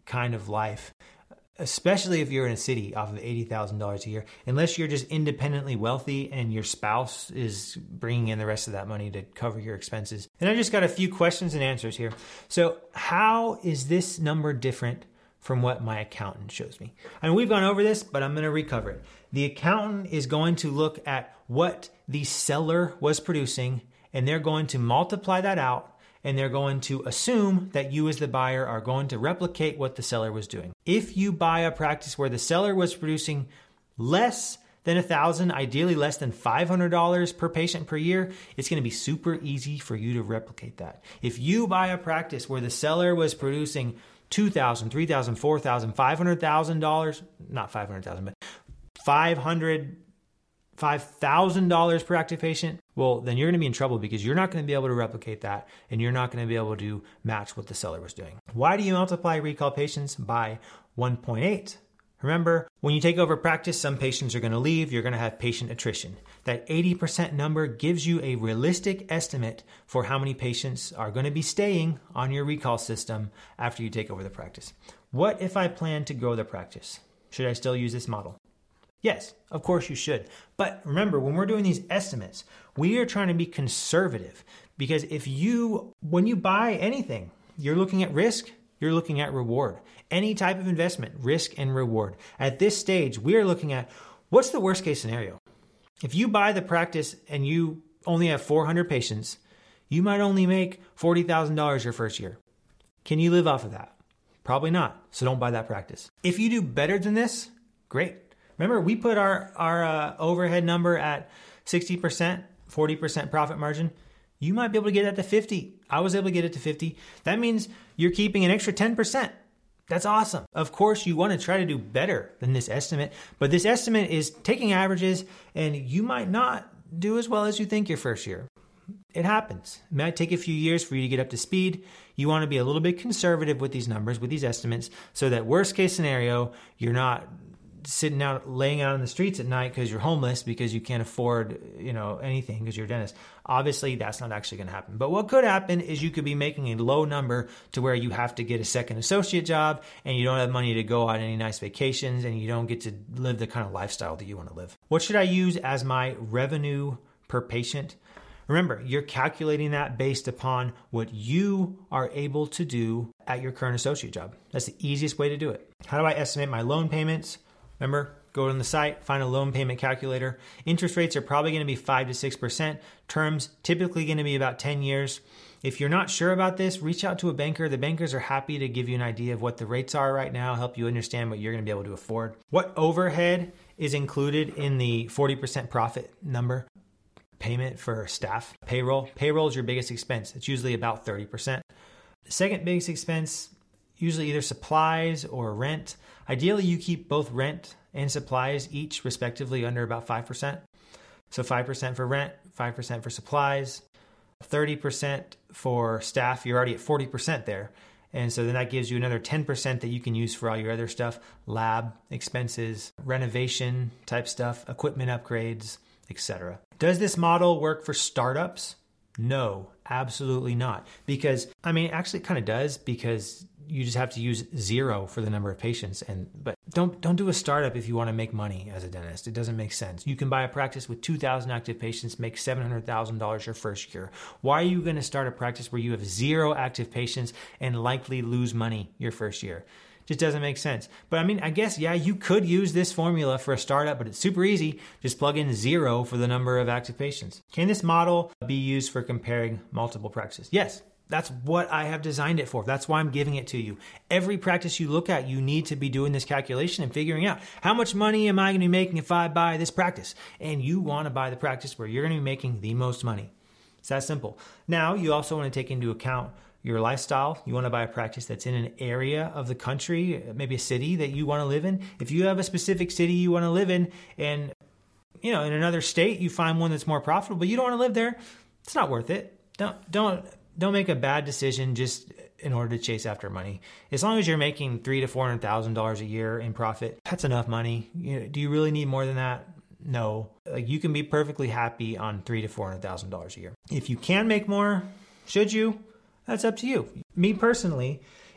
kind of life, especially if you're in a city off of eighty thousand dollars a year, unless you're just independently wealthy and your spouse is bringing in the rest of that money to cover your expenses. And I just got a few questions and answers here. So how is this number different from what my accountant shows me? I mean, we've gone over this, but I'm going to recover it. The accountant is going to look at what the seller was producing, and they're going to multiply that out, and they're going to assume that you as the buyer are going to replicate what the seller was doing. If you buy a practice where the seller was producing less than one thousand dollars, ideally less than five hundred dollars per patient per year, it's going to be super easy for you to replicate that. If you buy a practice where the seller was producing two thousand dollars, three thousand dollars, four thousand dollars, five hundred thousand dollars, not five hundred thousand dollars, but five hundred dollars, five thousand dollars per active patient, well, then you're going to be in trouble because you're not going to be able to replicate that, and you're not going to be able to match what the seller was doing. Why do you multiply recall patients by one point eight? Remember, when you take over practice, some patients are going to leave. You're going to have patient attrition. That eighty percent number gives you a realistic estimate for how many patients are going to be staying on your recall system after you take over the practice. What if I plan to grow the practice? Should I still use this model? Yes, of course you should. But remember, when we're doing these estimates, we are trying to be conservative, because if you, when you buy anything, you're looking at risk, you're looking at reward. Any type of investment, risk and reward. At this stage, we are looking at what's the worst case scenario. If you buy the practice and you only have four hundred patients, you might only make forty thousand dollars your first year. Can you live off of that? Probably not. So don't buy that practice. If you do better than this, great. Remember, we put our, our uh, overhead number at sixty percent, forty percent profit margin. You might be able to get that to fifty. I was able to get it to fifty. That means you're keeping an extra ten percent. That's awesome. Of course, you want to try to do better than this estimate, but this estimate is taking averages, and you might not do as well as you think your first year. It happens. It might take a few years for you to get up to speed. You want to be a little bit conservative with these numbers, with these estimates, so that worst case scenario, you're not sitting out, laying out on the streets at night because you're homeless because you can't afford, you know, anything because you're a dentist. Obviously, that's not actually going to happen. But what could happen is you could be making a low number to where you have to get a second associate job, and you don't have money to go on any nice vacations, and you don't get to live the kind of lifestyle that you want to live. What should I use as my revenue per patient? Remember, you're calculating that based upon what you are able to do at your current associate job. That's the easiest way to do it. How do I estimate my loan payments? Remember, go on the site, find a loan payment calculator. Interest rates are probably going to be five to six percent. Terms typically going to be about ten years. If you're not sure about this, reach out to a banker. The bankers are happy to give you an idea of what the rates are right now, help you understand what you're going to be able to afford. What overhead is included in the forty percent profit number? Payment for staff. Payroll. Payroll is your biggest expense. It's usually about thirty percent. The second biggest expense, usually either supplies or rent. Ideally, you keep both rent and supplies each respectively under about five percent. So five percent for rent, five percent for supplies, thirty percent for staff. You're already at forty percent there. And so then that gives you another ten percent that you can use for all your other stuff, lab expenses, renovation type stuff, equipment upgrades, et cetera. Does this model work for startups? No, absolutely not. Because, I mean, actually it kind of does, because you just have to use zero for the number of patients. And but don't don't do a startup if you want to make money as a dentist. It doesn't make sense. You can buy a practice with two thousand active patients, make seven hundred thousand dollars your first year. Why are you going to start a practice where you have zero active patients and likely lose money your first year? Just doesn't make sense. But I mean, I guess, yeah, you could use this formula for a startup, but it's super easy. Just plug in zero for the number of active patients. Can this model be used for comparing multiple practices? Yes. That's what I have designed it for. That's why I'm giving it to you. Every practice you look at, you need to be doing this calculation and figuring out how much money am I going to be making if I buy this practice? And you want to buy the practice where you're going to be making the most money. It's that simple. Now, you also want to take into account your lifestyle. You want to buy a practice that's in an area of the country, maybe a city that you want to live in. If you have a specific city you want to live in, and you know, in another state you find one that's more profitable, you don't want to live there, it's not worth it. Don't don't don't make a bad decision just in order to chase after money. As long as you're making three to four hundred thousand dollars a year in profit, that's enough money. You know, do you really need more than that? No. Like, you can be perfectly happy on three to four hundred thousand dollars a year. If you can make more, should you? That's up to you. Me personally,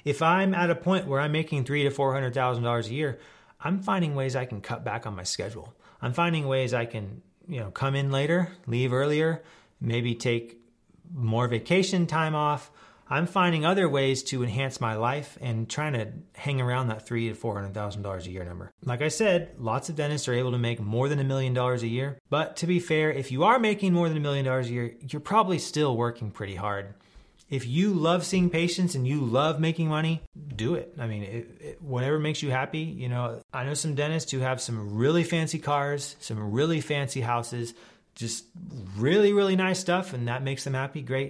If I'm at a point where I'm making three to four hundred thousand dollars a year, I'm finding ways I can cut back on my schedule. I'm finding ways I can, you know, come in later, leave earlier, maybe take more vacation time off. I'm finding other ways to enhance my life and trying to hang around that three to four hundred thousand dollars a year number. Like I said, lots of dentists are able to make more than a million dollars a year. But to be fair, if you are making more than a million dollars a year, you're probably still working pretty hard. If you love seeing patients and you love making money, do it. I mean, it, it, whatever makes you happy. You know, I know some dentists who have some really fancy cars, some really fancy houses, just really, really nice stuff, and that makes them happy. Great.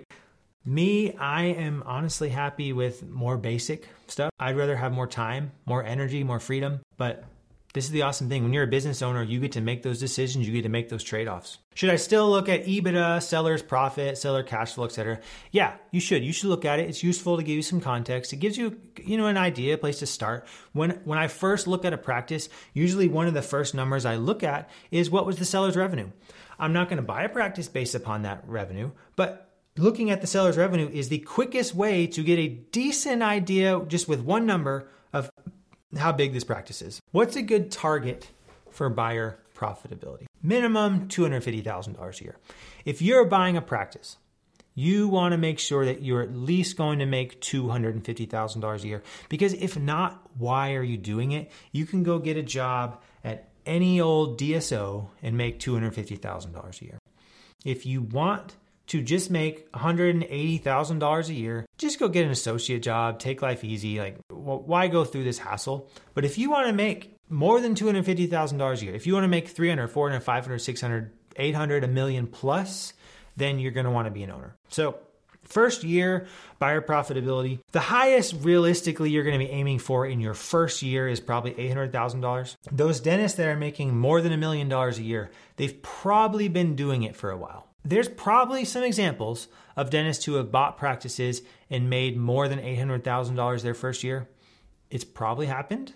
Me, I am honestly happy with more basic stuff. I'd rather have more time, more energy, more freedom. But this is the awesome thing. When you're a business owner, you get to make those decisions. You get to make those trade-offs. Should I still look at EBITDA, seller's profit, seller cash flow, et cetera? Yeah, you should. You should look at it. It's useful to give you some context. It gives you, you know, an idea, a place to start. When when I first look at a practice, usually one of the first numbers I look at is what was the seller's revenue. I'm not going to buy a practice based upon that revenue, but looking at the seller's revenue is the quickest way to get a decent idea just with one number of how big this practice is. What's a good target for buyer profitability? Minimum two hundred fifty thousand dollars a year. If you're buying a practice, you want to make sure that you're at least going to make two hundred fifty thousand dollars a year. Because if not, why are you doing it? You can go get a job at any old D S O and make two hundred fifty thousand dollars a year. If you want to just make one hundred eighty thousand dollars a year, just go get an associate job, take life easy. Like, well, why go through this hassle? But if you want to make more than two hundred fifty thousand dollars a year, if you want to make three hundred, four hundred, five hundred, six hundred, eight hundred, a million plus, then you're going to want to be an owner. So first year, buyer profitability, the highest realistically you're going to be aiming for in your first year is probably eight hundred thousand dollars. Those dentists that are making more than a million dollars a year, they've probably been doing it for a while. There's probably some examples of dentists who have bought practices and made more than eight hundred thousand dollars their first year. It's probably happened.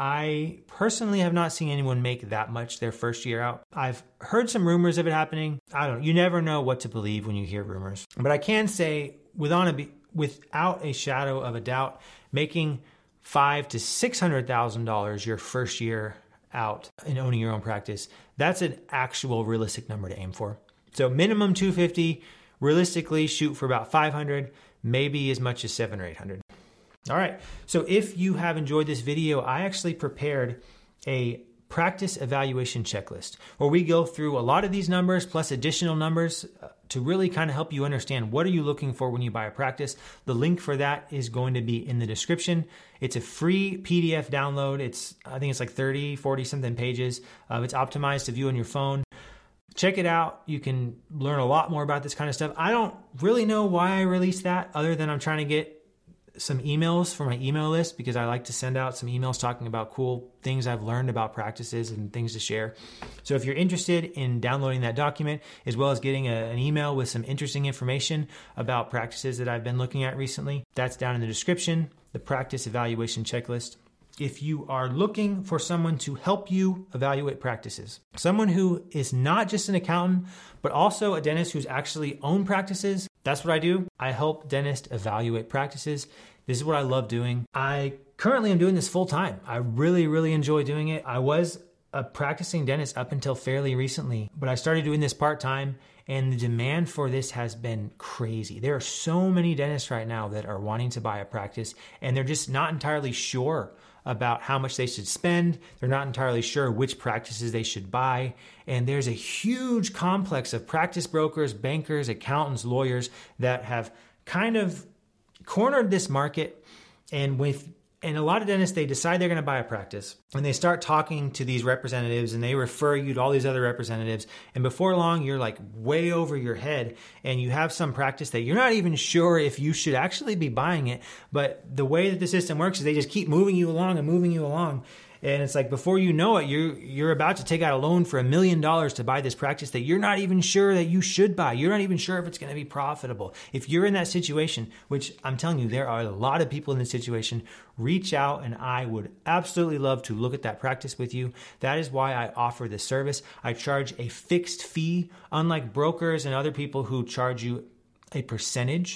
I personally have not seen anyone make that much their first year out. I've heard some rumors of it happening. I don't know. You never know what to believe when you hear rumors. But I can say without a, without a shadow of a doubt, making five to six hundred thousand dollars your first year out in owning your own practice, that's an actual realistic number to aim for. So minimum two hundred fifty, realistically shoot for about five hundred, maybe as much as seven or eight hundred. All right. So if you have enjoyed this video, I actually prepared a practice evaluation checklist where we go through a lot of these numbers plus additional numbers to really kind of help you understand what are you looking for when you buy a practice. The link for that is going to be in the description. It's a free P D F download. It's, I think it's like thirty, forty something pages. Uh, it's optimized to view on your phone. Check it out. You can learn a lot more about this kind of stuff. I don't really know why I released that other than I'm trying to get some emails for my email list because I like to send out some emails talking about cool things I've learned about practices and things to share. So if you're interested in downloading that document, as well as getting a, an email with some interesting information about practices that I've been looking at recently, that's down in the description, the practice evaluation checklist. If you are looking for someone to help you evaluate practices, someone who is not just an accountant, but also a dentist who's actually owned practices, that's what I do. I help dentists evaluate practices. This is what I love doing. I currently am doing this full time. I really, really enjoy doing it. I was a practicing dentist up until fairly recently, but I started doing this part-time and the demand for this has been crazy. There are so many dentists right now that are wanting to buy a practice and they're just not entirely sure about how much they should spend. They're not entirely sure which practices they should buy. And there's a huge complex of practice brokers, bankers, accountants, lawyers that have kind of cornered this market. And with and a lot of dentists, they decide they're going to buy a practice and they start talking to these representatives and they refer you to all these other representatives. And before long, you're like way over your head and you have some practice that you're not even sure if you should actually be buying it. But the way that the system works is they just keep moving you along and moving you along. And it's like before you know it, you're, you're about to take out a loan for a million dollars to buy this practice that you're not even sure that you should buy. You're not even sure if it's going to be profitable. If you're in that situation, which I'm telling you, there are a lot of people in this situation, reach out and I would absolutely love to look at that practice with you. That is why I offer this service. I charge a fixed fee, unlike brokers and other people who charge you a percentage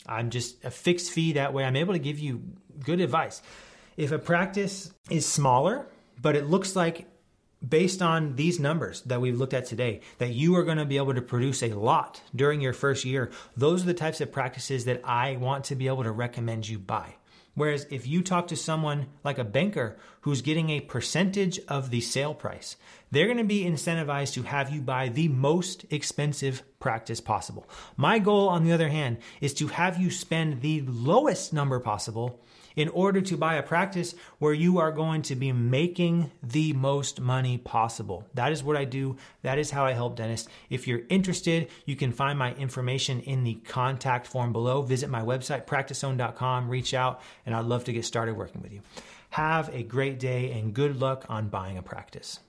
I'm just a fixed fee. That way I'm able to give you good advice. If a practice is smaller, but it looks like based on these numbers that we've looked at today, that you are going to be able to produce a lot during your first year, those are the types of practices that I want to be able to recommend you buy. Whereas if you talk to someone like a banker who's getting a percentage of the sale price, they're going to be incentivized to have you buy the most expensive practice possible. My goal, on the other hand, is to have you spend the lowest number possible in order to buy a practice where you are going to be making the most money possible. That is what I do. That is how I help dentists. If you're interested, you can find my information in the contact form below. Visit my website, practice zone dot com, reach out, and I'd love to get started working with you. Have a great day and good luck on buying a practice.